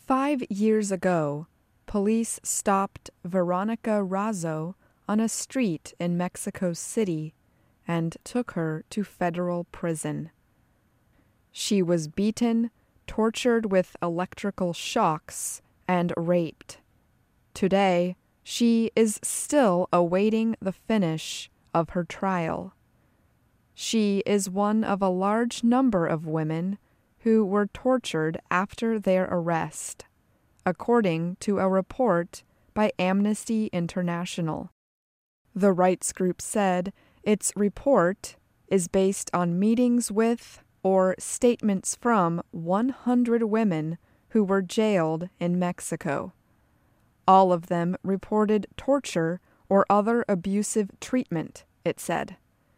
5 years ago, police stopped Veronica Razo on a street in Mexico City and took her to federal prison. She was beaten, tortured with electrical shocks, and raped. Today, she is still awaiting the finish of her trial. She is one of a large number of women who were tortured after their arrest, according to a report by Amnesty International. The rights group said its report is based on meetings with or statements from 100 women who were jailed in Mexico. All of them reported torture or other abusive treatment, it said.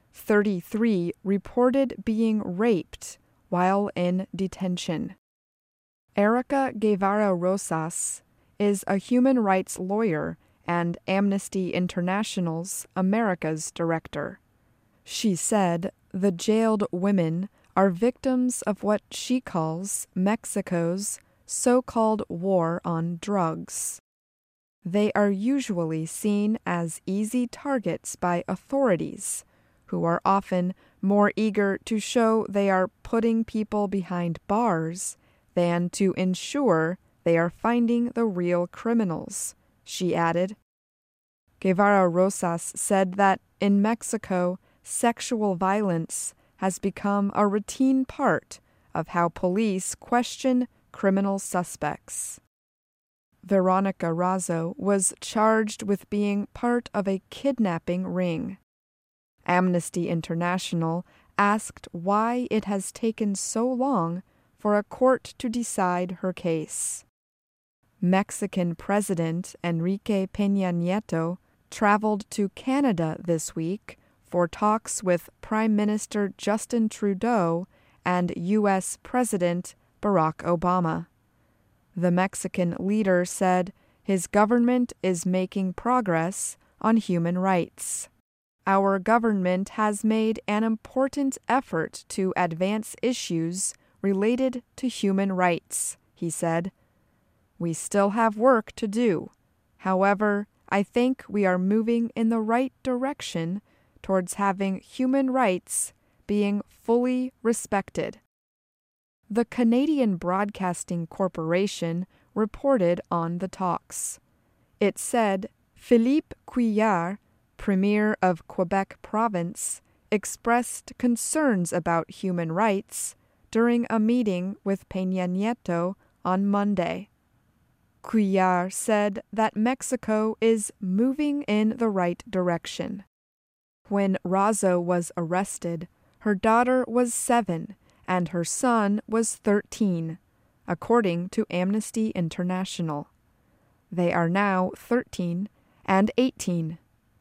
33 reported being raped while in detention. Erica Guevara Rosas is a human rights lawyer and Amnesty International's America's director. She said the jailed women are victims of what she calls Mexico's so-called war on drugs. They are usually seen as easy targets by authorities, who are often more eager to show they are putting people behind bars than to ensure they are finding the real criminals, she added. Guevara Rosas said that in Mexico, sexual violence has become a routine part of how police question criminal suspects. Veronica Razo was charged with being part of a kidnapping ring. Amnesty International asked why it has taken so long for a court to decide her case. Mexican President Enrique Peña Nieto traveled to Canada this week for talks with Prime Minister Justin Trudeau and U.S. President Barack Obama. The Mexican leader said his government is making progress on human rights. Our government has made an important effort to advance issues related to human rights, he said. We still have work to do. However, I think we are moving in the right direction towards having human rights being fully respected. The Canadian Broadcasting Corporation reported on the talks. It said Philippe Couillard, Premier of Quebec Province, expressed concerns about human rights during a meeting with Peña Nieto on Monday. Couillard said that Mexico is moving in the right direction. When Razo was arrested, her daughter was 7 and her son was 13, according to Amnesty International. They are now 13 and 18.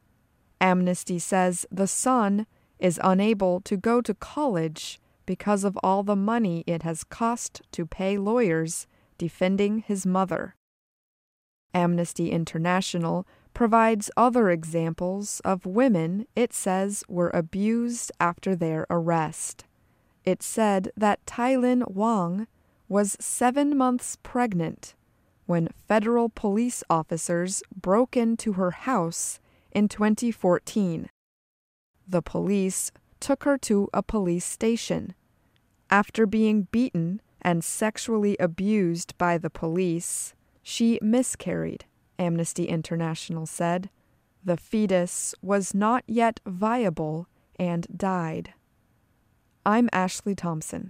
Amnesty says the son is unable to go to college because of all the money it has cost to pay lawyers defending his mother. Amnesty International provides other examples of women it says were abused after their arrest. It said that Tylin Wang was 7 months pregnant when federal police officers broke into her house in 2014. The police took her to a police station. After being beaten and sexually abused by the police, she miscarried, Amnesty International said. The fetus was not yet viable and died. I'm Ashley Thompson.